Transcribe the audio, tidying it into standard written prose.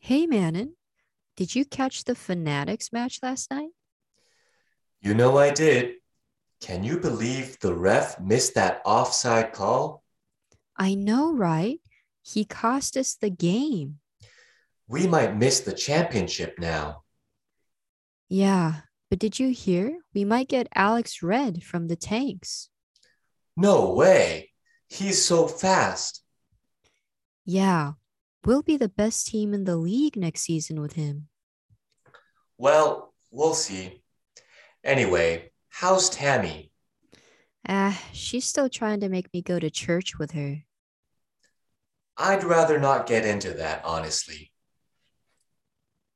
Hey Manon, did you catch the Fanatics match last night? You know I did. Can you believe the ref missed that offside call? I know, right? He cost us the game. We might miss the championship now. Yeah, but did you hear? We might get Alex Red from the Tanks. No way. He's so fast. Yeah, we'll be the best team in the league next season with him. Well, we'll see. Anyway, how's Tammy? She's still trying to make me go to church with her. I'd rather not get into that, honestly.